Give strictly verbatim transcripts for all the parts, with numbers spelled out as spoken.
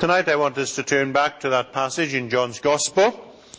Tonight I want us to turn back to that passage in John's Gospel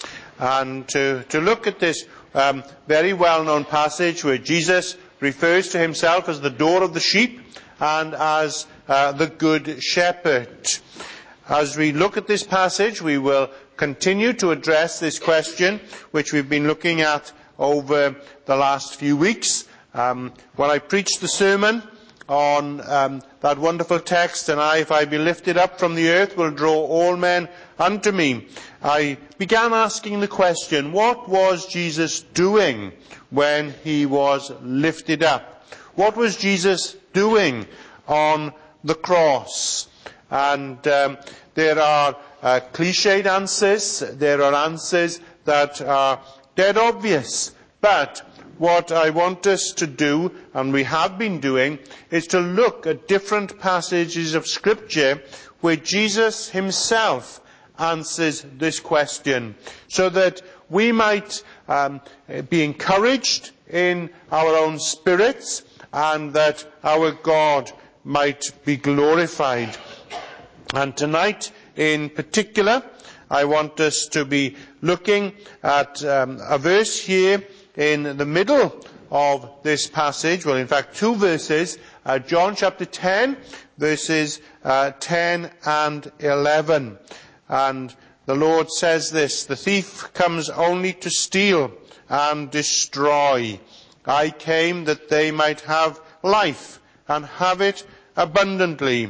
and to, to look at this um, very well-known passage where Jesus refers to himself as the door of the sheep and as uh, the good shepherd. As we look at this passage, we will continue to address this question which we've been looking at over the last few weeks. Um, when I preached the sermon on um, that wonderful text, and I, if I be lifted up from the earth, will draw all men unto me, I began asking the question, what was Jesus doing when he was lifted up? What was Jesus doing on the cross? And um, there are uh, cliched answers, there are answers that are dead obvious, but what I want us to do, and we have been doing, is to look at different passages of Scripture where Jesus himself answers this question, so that we might um, be encouraged in our own spirits, and that our God might be glorified. And tonight, in particular, I want us to be looking at um, a verse here in the middle of this passage, well, in fact, two verses, uh, John chapter ten, verses uh, ten and eleven. And the Lord says this, "The thief comes only to steal and destroy. I came that they might have life and have it abundantly.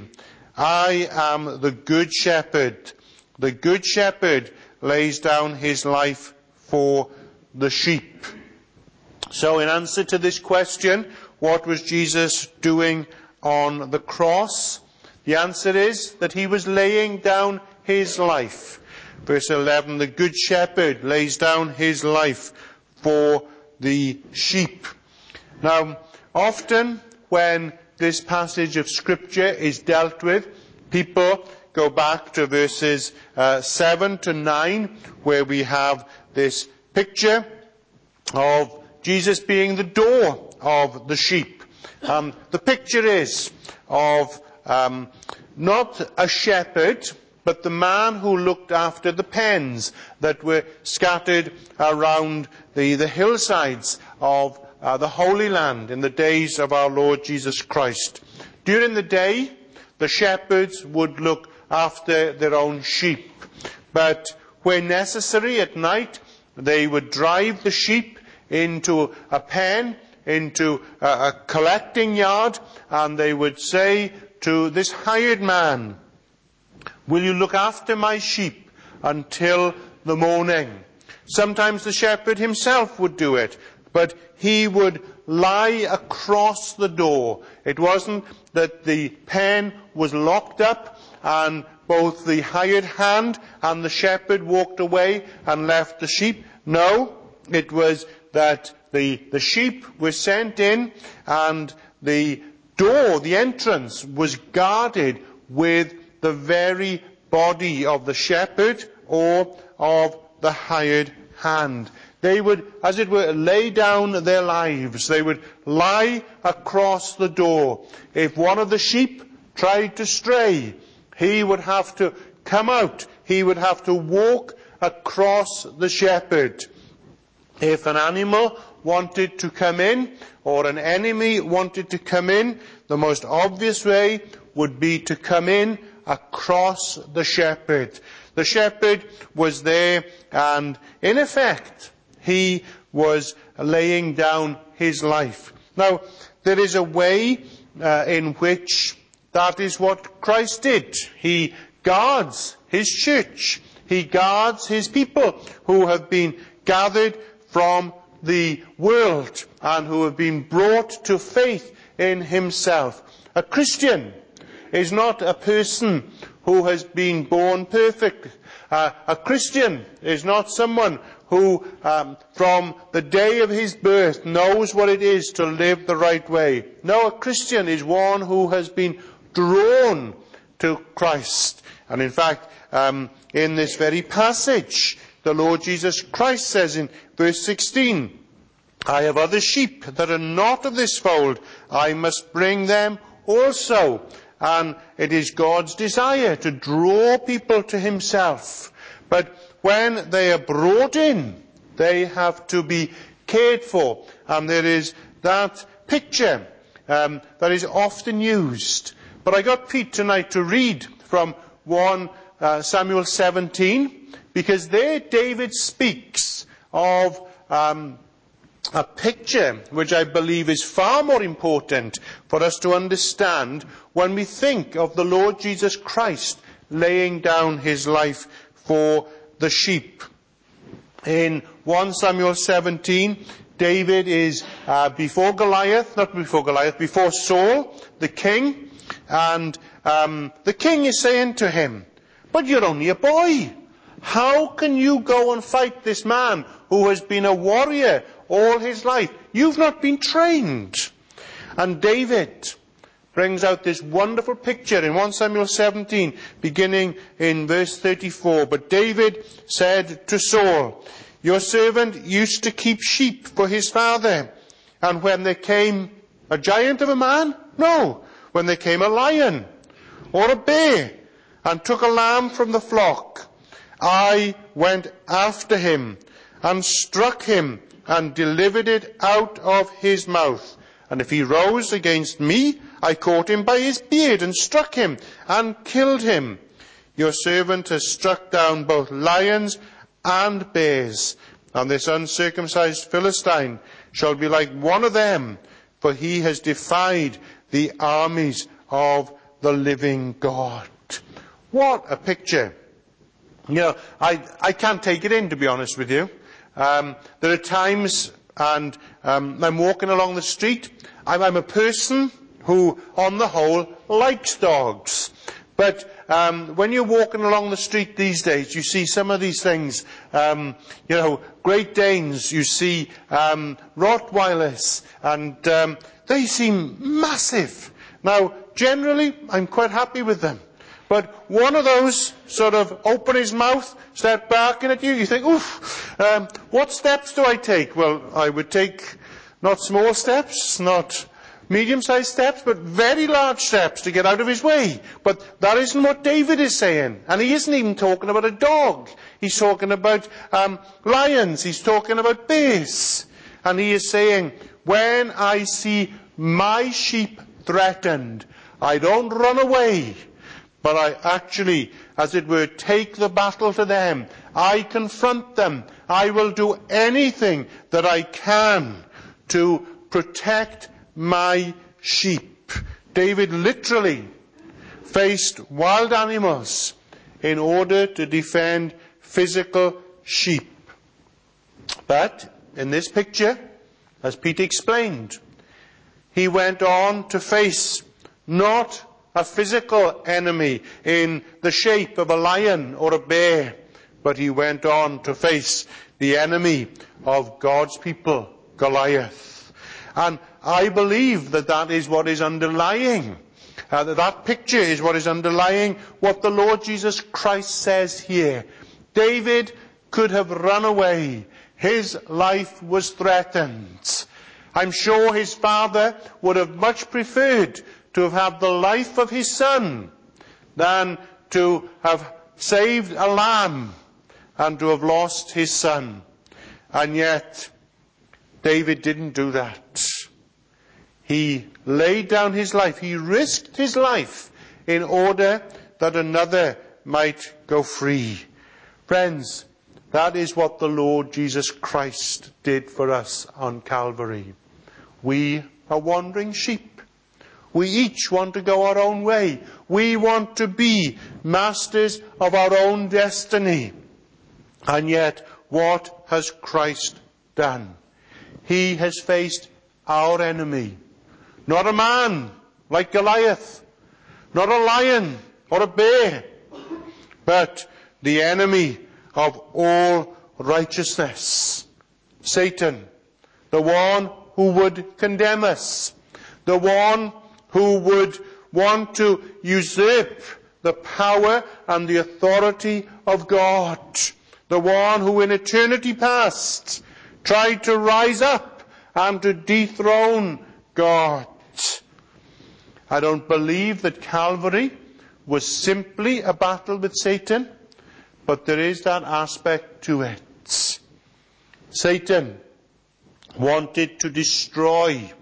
I am the good shepherd. The good shepherd lays down his life for the sheep." So in answer to this question, what was Jesus doing on the cross? The answer is that he was laying down his life. Verse eleven, the good shepherd lays down his life for the sheep. Now, often when this passage of Scripture is dealt with, people go back to verses uh, seven to nine, where we have this picture of Jesus being the door of the sheep. Um, the picture is of um, not a shepherd, but the man who looked after the pens that were scattered around the, the hillsides of uh, the Holy Land in the days of our Lord Jesus Christ. During the day, the shepherds would look after their own sheep, but when necessary at night, they would drive the sheep into a pen, into a, a collecting yard, and they would say to this hired man, "Will you look after my sheep until the morning?" Sometimes the shepherd himself would do it, but he would lie across the door. It wasn't that the pen was locked up and both the hired hand and the shepherd walked away and left the sheep. No, it was that the, the sheep were sent in and the door, the entrance, was guarded with the very body of the shepherd or of the hired hand. They would, as it were, lay down their lives. They would lie across the door. If one of the sheep tried to stray, he would have to come out. He would have to walk across the shepherd. If an animal wanted to come in, or an enemy wanted to come in, the most obvious way would be to come in across the shepherd. The shepherd was there, and in effect, he was laying down his life. Now, there is a way uh, in which that is what Christ did. He guards his church. He guards his people who have been gathered from the world and who have been brought to faith in himself. A Christian is not a person who has been born perfect. Uh, a Christian is not someone who um, from the day of his birth knows what it is to live the right way. No, a Christian is one who has been drawn to Christ. And in fact, um, in this very passage, the Lord Jesus Christ says in verse sixteen, "I have other sheep that are not of this fold. I must bring them also, and it is God's desire to draw people to himself. But when they are brought in, they have to be cared for. And there is that picture um, that is often used. But I got Pete tonight to read from First Samuel seventeen, because there David speaks of um, a picture which I believe is far more important for us to understand when we think of the Lord Jesus Christ laying down his life for the sheep. In First Samuel seventeen, David is uh, before Goliath, not before Goliath, before Saul, the king, and um, the king is saying to him, "But you're only a boy. How can you go and fight this man who has been a warrior all his life? You've not been trained." And David brings out this wonderful picture in First Samuel seventeen, beginning in verse thirty-four. "But David said to Saul, 'Your servant used to keep sheep for his father. And when there came a giant of a man, no, when there came a lion or a bear and took a lamb from the flock, I went after him and struck him and delivered it out of his mouth. And if he rose against me, I caught him by his beard and struck him and killed him. Your servant has struck down both lions and bears, and this uncircumcised Philistine shall be like one of them, for he has defied the armies of the living God.'" What a picture. You know, I, I can't take it in, to be honest with you. Um, there are times, and um, I'm walking along the street, I'm, I'm a person who, on the whole, likes dogs. But um, when you're walking along the street these days, you see some of these things, um, you know, Great Danes, you see um, Rottweilers, and um, they seem massive. Now, generally, I'm quite happy with them. But one of those sort of open his mouth, start barking at you, you think, oof, um, what steps do I take? Well, I would take not small steps, not medium-sized steps, but very large steps to get out of his way. But that isn't what David is saying. And he isn't even talking about a dog. He's talking about um, lions. He's talking about bears. And he is saying, when I see my sheep threatened, I don't run away, but I actually, as it were, take the battle to them. I confront them. I will do anything that I can to protect my sheep. David literally faced wild animals in order to defend physical sheep. But in this picture, as Pete explained, he went on to face not a physical enemy in the shape of a lion or a bear, but he went on to face the enemy of God's people, Goliath. And I believe that that is what is underlying, uh, that that picture is what is underlying what the Lord Jesus Christ says here. David could have run away. His life was threatened. I'm sure his father would have much preferred to have had the life of his son than to have saved a lamb and to have lost his son. And yet, David didn't do that. He laid down his life. He risked his life in order that another might go free. Friends, that is what the Lord Jesus Christ did for us on Calvary. We are wandering sheep. We each want to go our own way. We want to be masters of our own destiny. And yet, what has Christ done? He has faced our enemy. Not a man like Goliath, not a lion or a bear, but the enemy of all righteousness, Satan, the one who would condemn us, the one who would want to usurp the power and the authority of God, the one who in eternity past tried to rise up and to dethrone God. I don't believe that Calvary was simply a battle with Satan, but there is that aspect to it. Satan wanted to destroy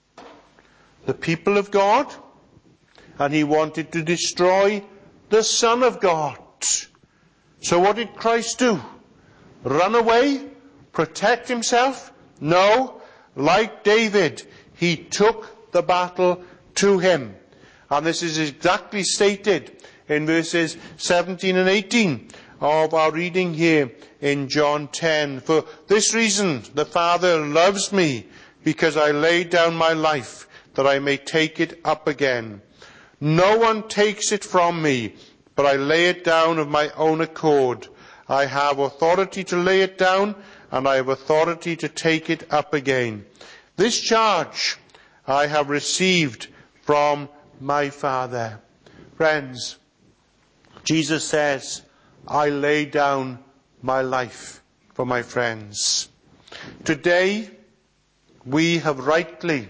the people of God, and he wanted to destroy the Son of God. So what did Christ do? Run away? Protect himself? No. Like David, he took the battle to him. And this is exactly stated in verses seventeen and eighteen of our reading here in John ten. For this reason the Father loves me, because I lay down my life that I may take it up again. No one takes it from me, but I lay it down of my own accord. I have authority to lay it down, and I have authority to take it up again. This charge I have received from my Father. Friends, Jesus says, I lay down my life for my friends. Today, we have rightly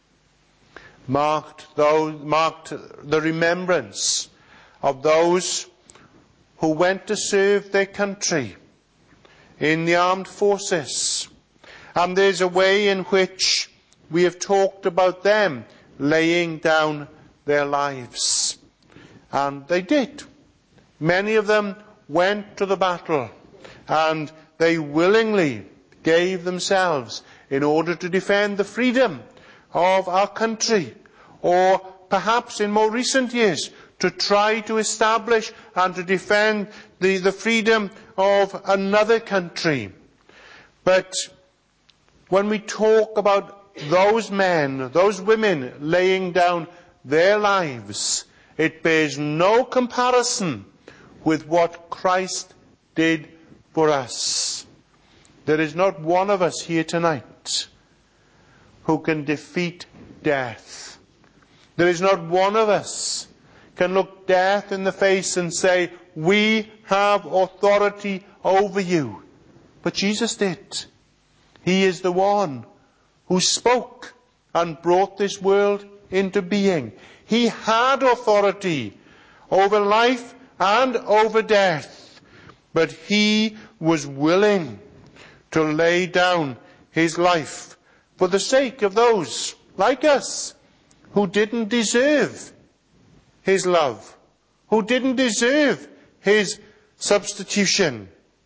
marked those, marked the remembrance of those who went to serve their country in the armed forces. And there's a way in which we have talked about them laying down their lives. And they did. Many of them went to the battle, and they willingly gave themselves in order to defend the freedom of our country, or perhaps in more recent years to try to establish and to defend the, the freedom of another country. But when we talk about those men, those women laying down their lives, it bears no comparison with what Christ did for us. There is not one of us here tonight who can defeat death. There is not one of us can look death in the face and say, we have authority over you. But Jesus did. He is the one who spoke and brought this world into being. He had authority over life and over death, but he was willing to lay down his life for the sake of those like us who didn't deserve his love, who didn't deserve his substitution.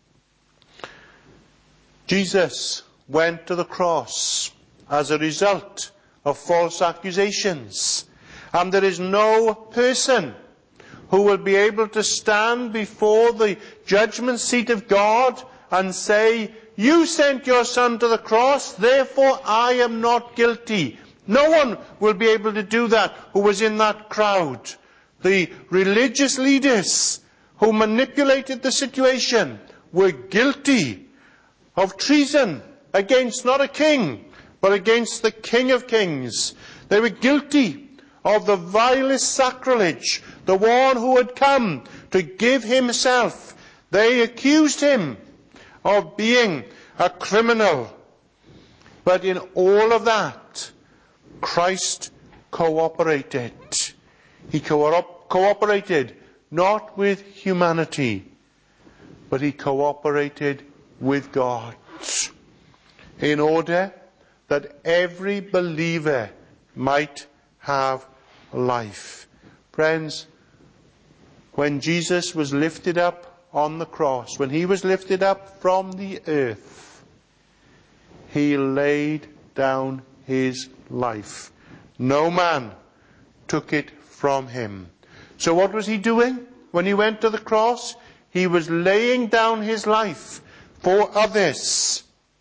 Jesus went to the cross as a result of false accusations, and there is no person who will be able to stand before the judgment seat of God and say, you sent your son to the cross, therefore I am not guilty. No one will be able to do that who was in that crowd. The religious leaders who manipulated the situation were guilty of treason against not a king, but against the King of Kings. They were guilty of the vilest sacrilege, the one who had come to give himself. They accused him of being a criminal. But in all of that, Christ cooperated. He co- cooperated not with humanity, but he cooperated with God, in order that every believer might have life. Friends, when Jesus was lifted up on the cross, when he was lifted up from the earth, he laid down his life. No man took it from him. So what was he doing when he went to the cross? He was laying down his life for others.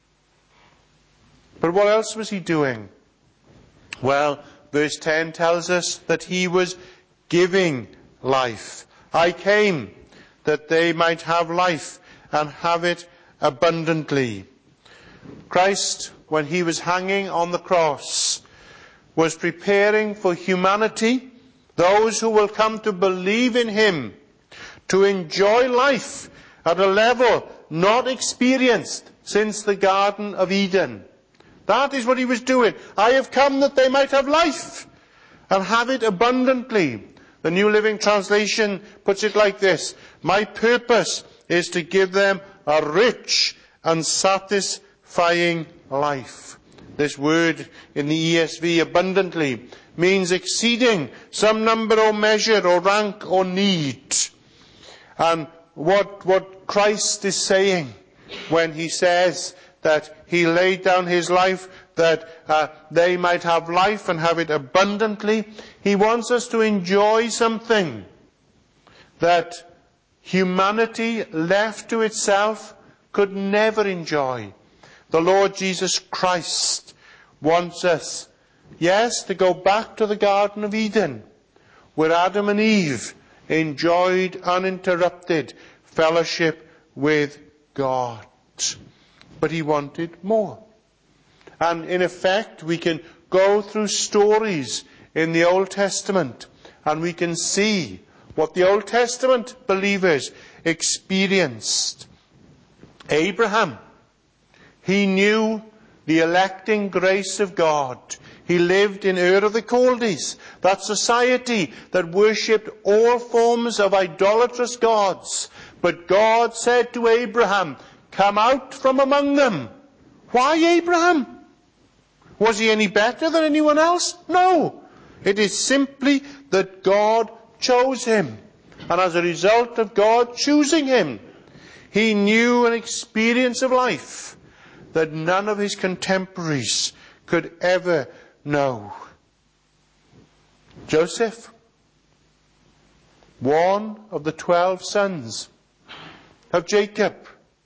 But what else was he doing? Well, verse ten tells us that he was giving life. I came that they might have life and have it abundantly. Christ, when he was hanging on the cross, was preparing for humanity, those who will come to believe in him, to enjoy life at a level not experienced since the Garden of Eden. That is what he was doing. I have come that they might have life, and have it abundantly. The New Living Translation puts it like this: my purpose is to give them a rich and satisfying life. This word in the E S V, abundantly, means exceeding some number or measure or rank or need. And what, what Christ is saying when he says that he laid down his life that uh, they might have life and have it abundantly, he wants us to enjoy something that humanity left to itself could never enjoy. The Lord Jesus Christ wants us, yes, to go back to the Garden of Eden, where Adam and Eve enjoyed uninterrupted fellowship with God. But he wanted more. And in effect, we can go through stories in the Old Testament and we can see what the Old Testament believers experienced. Abraham, he knew the electing grace of God. He lived in Ur of the Chaldees, that society that worshipped all forms of idolatrous gods. But God said to Abraham, come out from among them. Why, Abraham? Was he any better than anyone else? No. It is simply that God chose him. And as a result of God choosing him, he knew an experience of life that none of his contemporaries could ever know. Joseph, one of the twelve sons of Jacob,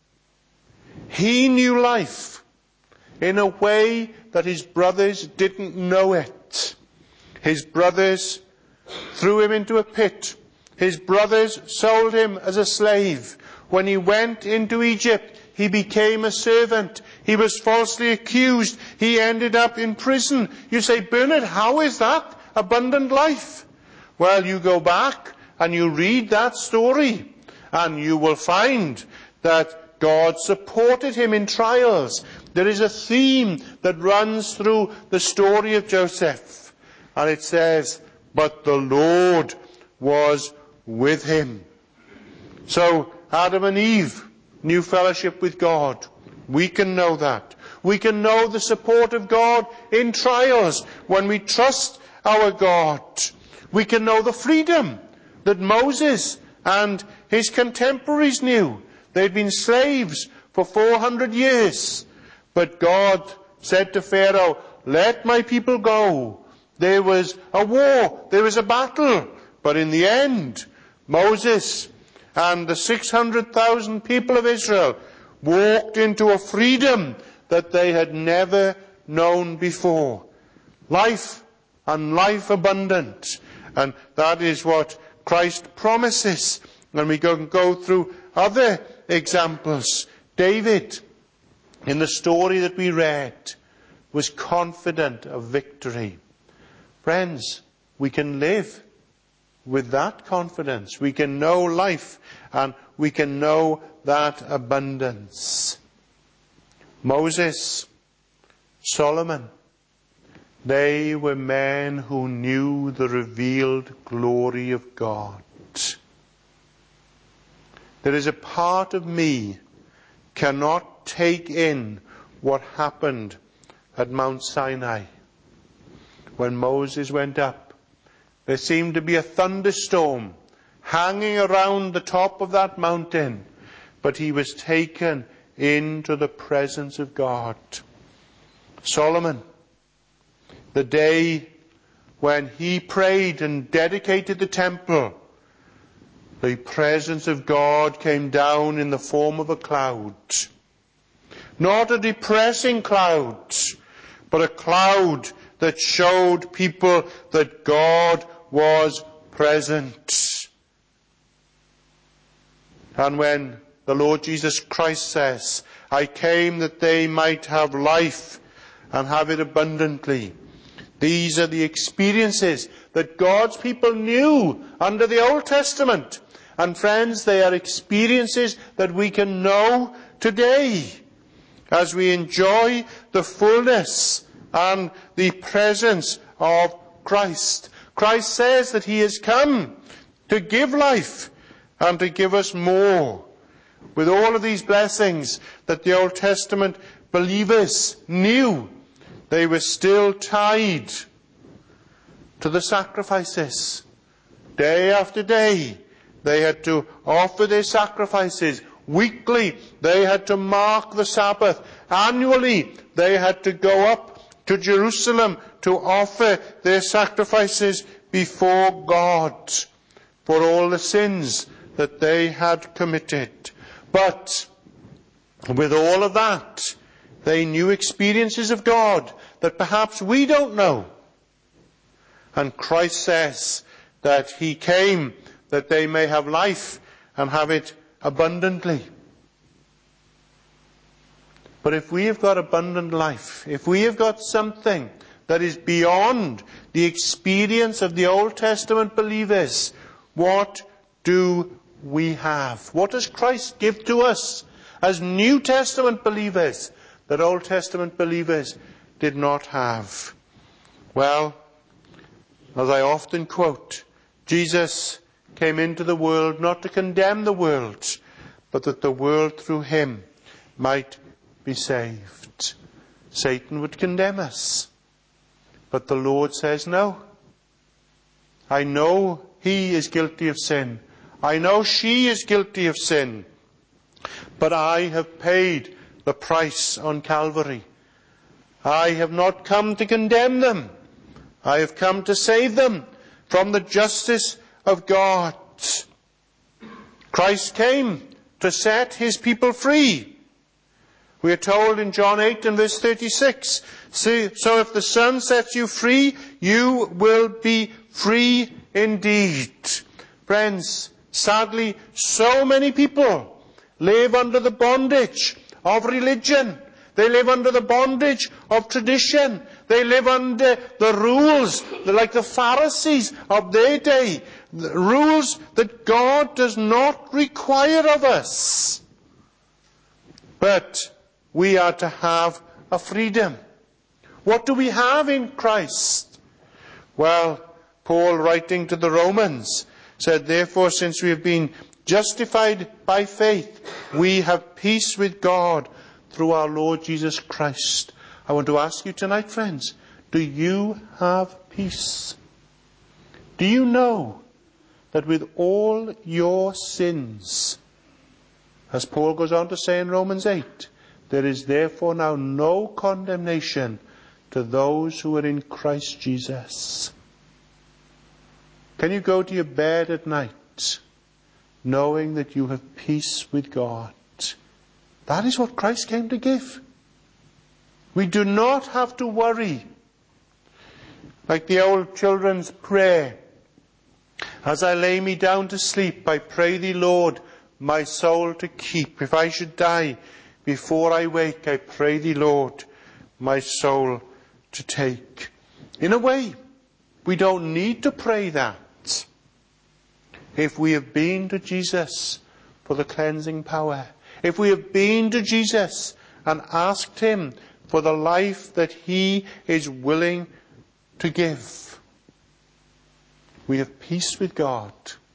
he knew life in a way that his brothers didn't know it. His brothers threw him into a pit. His brothers sold him as a slave. When he went into Egypt, he became a servant. He was falsely accused. He ended up in prison. You say, Bernard, how is that abundant life? Well, you go back and you read that story and you will find that God supported him in trials. There is a theme that runs through the story of Joseph. And it says, but the Lord was with him. So Adam and Eve knew fellowship with God. We can know that. We can know the support of God in trials when we trust our God. We can know the freedom that Moses and his contemporaries knew. They'd been slaves for four hundred years. But God said to Pharaoh, let my people go. There was a war, there was a battle. But in the end, Moses and the six hundred thousand people of Israel walked into a freedom that they had never known before. Life and life abundant. And that is what Christ promises. And we can go through other examples. David, in the story that we read, was confident of victory. Friends, we can live with that confidence. We can know life and we can know that abundance. Moses, Solomon, they were men who knew the revealed glory of God. There is a part of me cannot take in what happened at Mount Sinai. When Moses went up, there seemed to be a thunderstorm hanging around the top of that mountain, but he was taken into the presence of God. Solomon, the day when he prayed and dedicated the temple, the presence of God came down in the form of a cloud. Not a depressing cloud, but a cloud that showed people that God was present. And when the Lord Jesus Christ says, I came that they might have life and have it abundantly. These are the experiences that God's people knew under the Old Testament. And friends, they are experiences that we can know today as we enjoy the fullness and the presence of Christ. Christ says that he has come to give life and to give us more. With all of these blessings that the Old Testament believers knew, they were still tied to the sacrifices. Day after day, they had to offer their sacrifices. Weekly, they had to mark the Sabbath. Annually, they had to go up to Jerusalem to offer their sacrifices before God for all the sins that they had committed. But with all of that, they knew experiences of God that perhaps we don't know. And Christ says that he came that they may have life and have it abundantly. But if we have got abundant life, if we have got something that is beyond the experience of the Old Testament believers, what do we have? What does Christ give to us as New Testament believers that Old Testament believers did not have? Well, as I often quote, Jesus came into the world not to condemn the world, but that the world through him might be saved. Satan would condemn us, but the Lord says, no. I know he is guilty of sin. I know she is guilty of sin. But I have paid the price on Calvary. I have not come to condemn them. I have come to save them from the justice of God. Christ came to set his people free. We are told in John eight and verse thirty-six, so, so if the Son sets you free, you will be free indeed. Friends, sadly, so many people live under the bondage of religion. They live under the bondage of tradition. They live under the rules, like the Pharisees of their day. The rules that God does not require of us. But we are to have a freedom. What do we have in Christ? Well, Paul, writing to the Romans, said, therefore, since we have been justified by faith, we have peace with God through our Lord Jesus Christ. I want to ask you tonight, friends, do you have peace? Do you know that with all your sins, as Paul goes on to say in Romans eight, there is therefore now no condemnation to those who are in Christ Jesus? Can you go to your bed at night knowing that you have peace with God? That is what Christ came to give. We do not have to worry. Like the old children's prayer, as I lay me down to sleep, I pray thee, Lord, my soul to keep. If I should die before I wake, I pray thee, Lord, my soul to take. In a way, we don't need to pray that. If we have been to Jesus for the cleansing power, if we have been to Jesus and asked him for the life that he is willing to give, we have peace with God,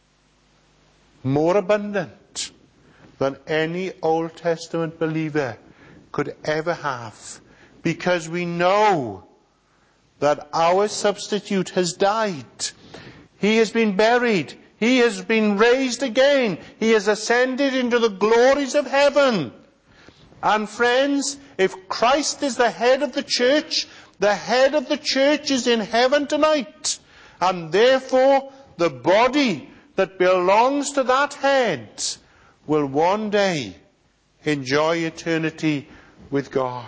more abundant than any Old Testament believer could ever have, because we know that our substitute has died. He has been buried. He has been raised again. He has ascended into the glories of heaven. And friends, if Christ is the head of the church, the head of the church is in heaven tonight. And therefore, the body that belongs to that head will one day enjoy eternity with God.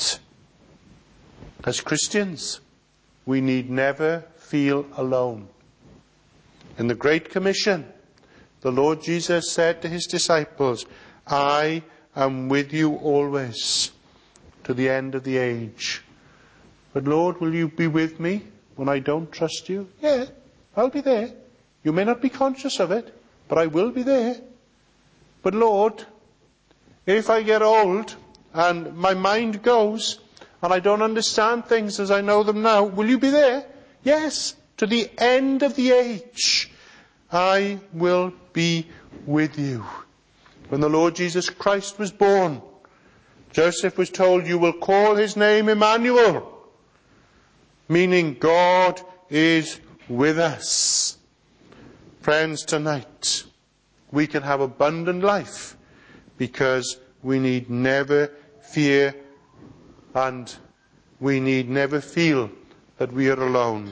As Christians, we need never feel alone. In the Great Commission, the Lord Jesus said to his disciples, I am with you always to the end of the age. But Lord, will you be with me when I don't trust you? Yeah, I'll be there. You may not be conscious of it, but I will be there. But Lord, if I get old and my mind goes and I don't understand things as I know them now, will you be there? Yes, to the end of the age, I will be with you. When the Lord Jesus Christ was born, Joseph was told, you will call his name Emmanuel, meaning God is with us. Friends, tonight we can have abundant life because we need never fear and we need never feel that we are alone.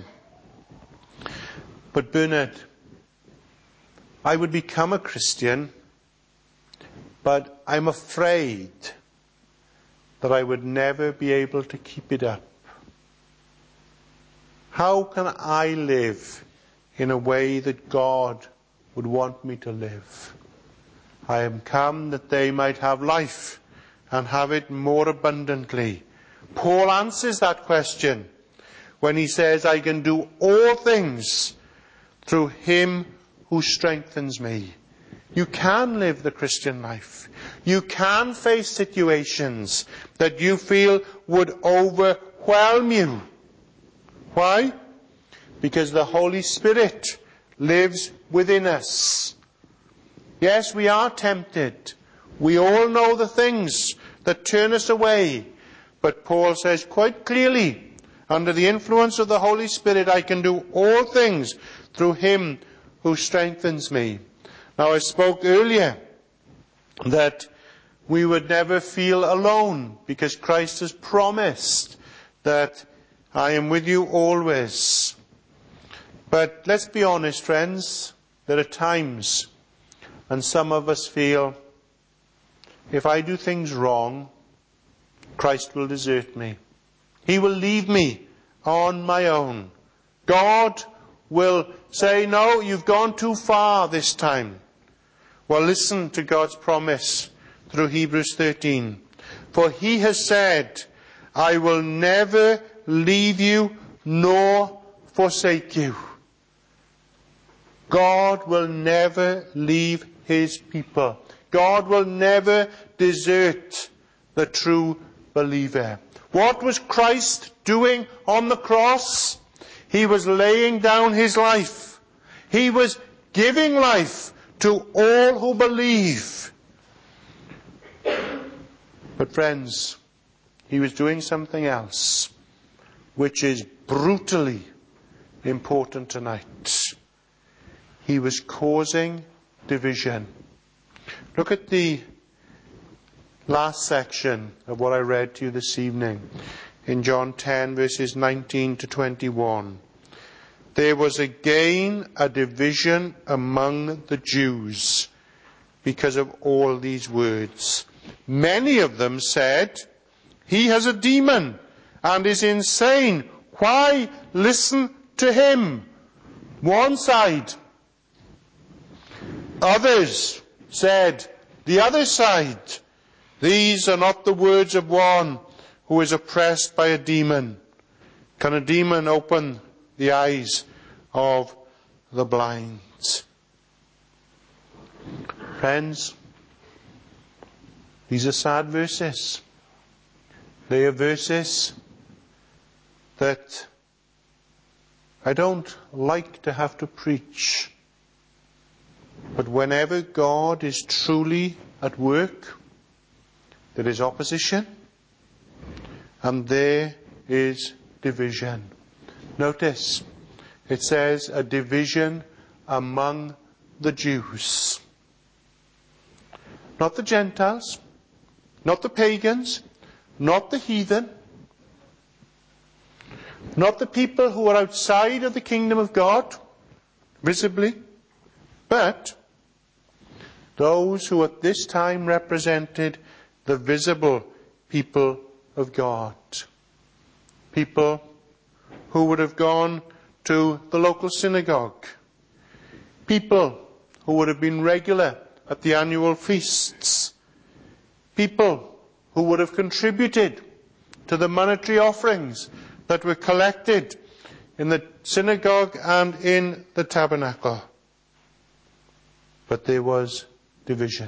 But Bernard, I would become a Christian, but I'm afraid that I would never be able to keep it up. How can I live in a way that God would want me to live? I am come that they might have life and have it more abundantly. Paul answers that question when he says, I can do all things through him who strengthens me. You can live the Christian life. You can face situations that you feel would overwhelm you. Why? Because the Holy Spirit lives within us. Yes, we are tempted. We all know the things that turn us away. But Paul says quite clearly, under the influence of the Holy Spirit, I can do all things through him who strengthens me. Now, I spoke earlier that we would never feel alone because Christ has promised that I am with you always. But let's be honest, friends, there are times, and some of us feel, if I do things wrong, Christ will desert me. He will leave me on my own. God will say, no, you've gone too far this time. Well, listen to God's promise through Hebrews thirteen. For he has said, I will never leave you nor forsake you. God will never leave his people. God will never desert the true believer. What was Christ doing on the cross? He was laying down his life. He was giving life to all who believe. But friends, he was doing something else, which is brutally important tonight. He was causing division. Look at the last section of what I read to you this evening in John ten, verses nineteen to twenty-one. There was again a division among the Jews because of all these words. Many of them said, he has a demon and is insane. Why listen to him? One side. Others said, the other side. These are not the words of one who is oppressed by a demon. Can a demon open the eyes of the blind? Friends, these are sad verses. They are verses that I don't like to have to preach. But whenever God is truly at work, there is opposition and there is division. Notice, it says a division among the Jews. Not the Gentiles, not the pagans, not the heathen, not the people who are outside of the kingdom of God, visibly, but those who at this time represented the visible people of God. People who would have gone to the local synagogue. People who would have been regular at the annual feasts. People who would have contributed to the monetary offerings that were collected in the synagogue and in the tabernacle. But there was division.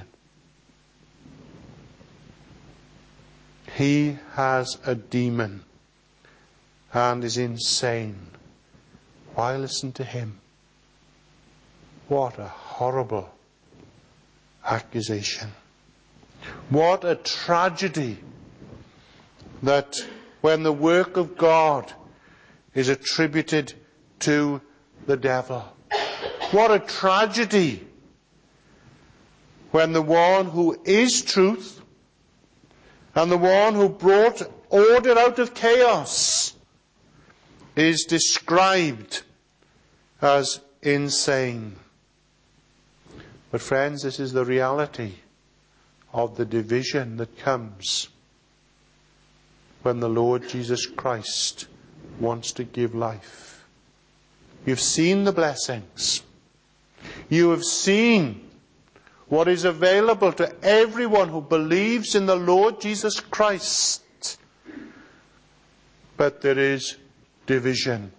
He has a demon and is insane. Why listen to him? What a horrible accusation. What a tragedy that when the work of God is attributed to the devil. What a tragedy when the one who is truth and the one who brought order out of chaos is described as insane. But friends, this is the reality of the division that comes when the Lord Jesus Christ wants to give life. You've seen the blessings. You have seen what is available to everyone who believes in the Lord Jesus Christ. But there is division.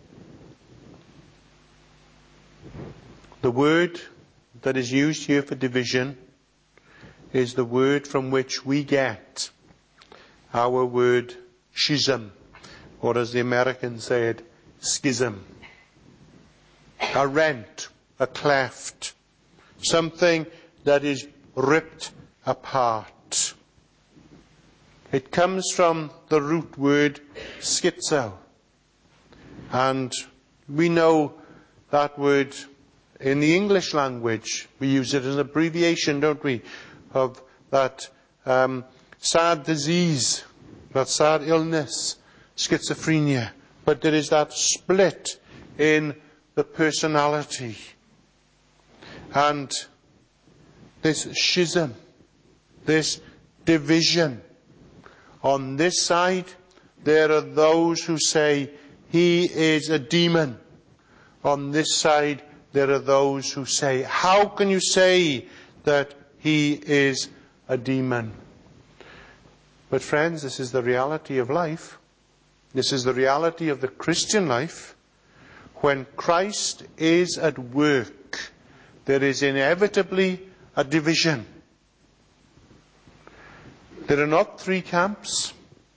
The word that is used here for division is the word from which we get our word schism, or as the Americans say it, schism. A rent, a cleft, something that is ripped apart. It comes from the root word schizo. And we know that word in the English language. We use it as an abbreviation, don't we, of that um, sad disease, that sad illness, schizophrenia. But there is that split in the personality. And this schism, this division. On this side, there are those who say he is a demon. On this side, there are those who say, how can you say that he is a demon? But friends, this is the reality of life. This is the reality of the Christian life. When Christ is at work, there is inevitably a division. There are not three camps.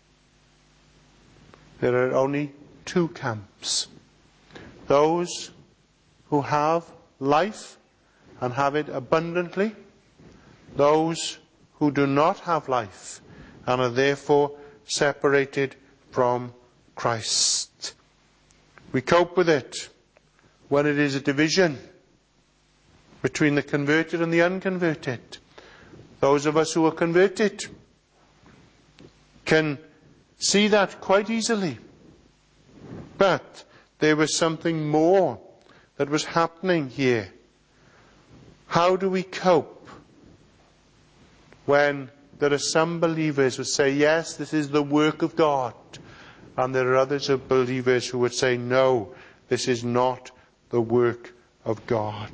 There are only two camps. Those who have life and have it abundantly. Those who do not have life and are therefore separated from Christ. We cope with it when it is a division between the converted and the unconverted. Those of us who are converted can see that quite easily. But there was something more that was happening here. How do we cope when there are some believers who say, yes, this is the work of God, and there are others of believers who would say, no, this is not the work of God?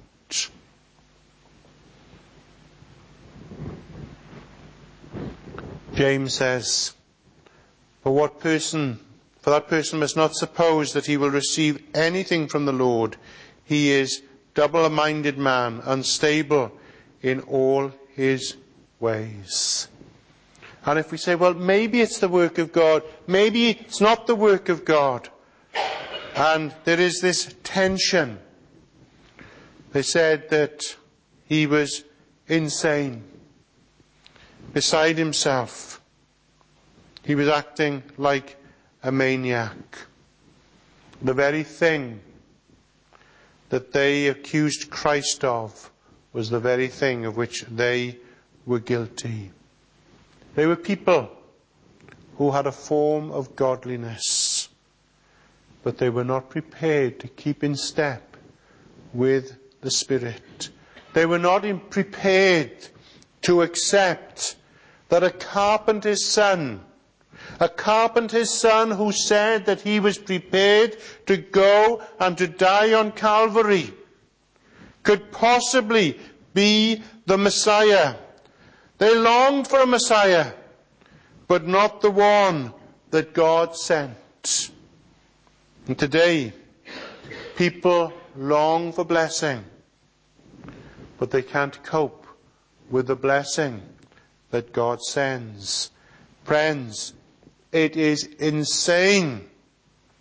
James says, for what person, for that person must not suppose that he will receive anything from the Lord. He is double-minded man, unstable in all his ways. And if we say, well, maybe it's the work of God, maybe it's not the work of God, and there is this tension. They said that he was insane, beside himself. He was acting like a maniac. The very thing that they accused Christ of was the very thing of which they were guilty. They were people who had a form of godliness, but they were not prepared to keep in step with the Spirit. They were not in prepared to accept that a carpenter's son, a carpenter's son who said that he was prepared to go and to die on Calvary, could possibly be the Messiah. They longed for a Messiah, but not the one that God sent. And today, people long for blessing, but they can't cope with the blessing that God sends. Friends, it is insane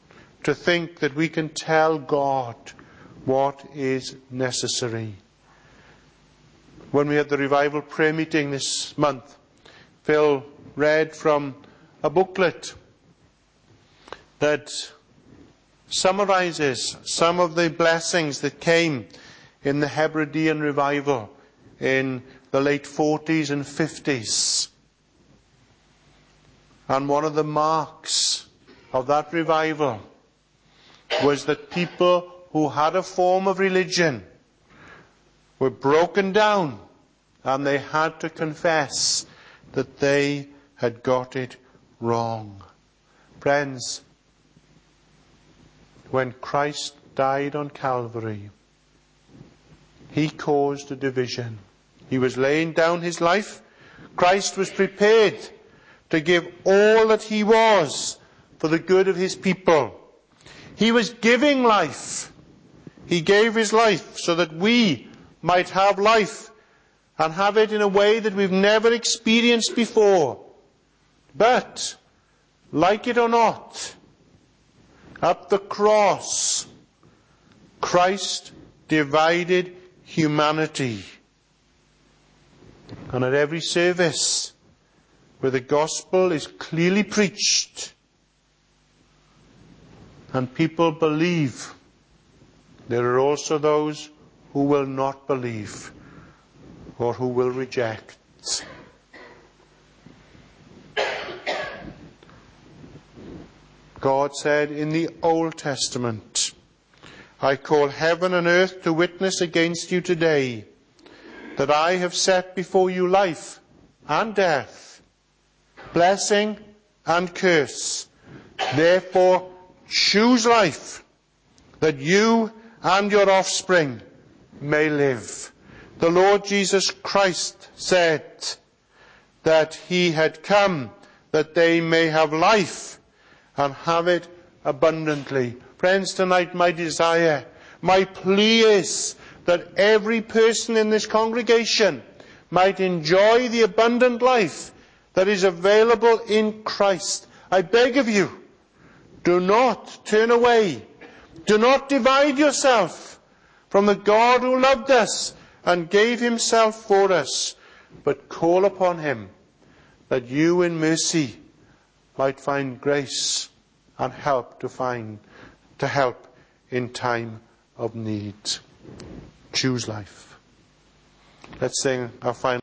to think that we can tell God what is necessary. When we had the revival prayer meeting this month, Phil read from a booklet that summarizes some of the blessings that came in the Hebridean revival in the late forties and fifties. And one of the marks of that revival was that people who had a form of religion were broken down, and they had to confess that they had got it wrong. Friends, when Christ died on Calvary, he caused a division. He was laying down his life. Christ was prepared to give all that he was for the good of his people. He was giving life. He gave his life so that we might have life, and have it in a way that we've never experienced before. But, like it or not, at the cross, Christ divided humanity. And at every service where the gospel is clearly preached and people believe, there are also those who will not believe or who will reject. God said in the Old Testament, I call heaven and earth to witness against you today that I have set before you life and death, blessing and curse. Therefore, choose life, that you and your offspring may live. The Lord Jesus Christ said that he had come that they may have life and have it abundantly. Friends, tonight my desire, my plea is that every person in this congregation might enjoy the abundant life that is available in Christ. I beg of you, do not turn away. Do not divide yourself from the God who loved us and gave himself for us, but call upon him that you in mercy might find grace and help to find, to help in time of need. Choose life. Let's sing our final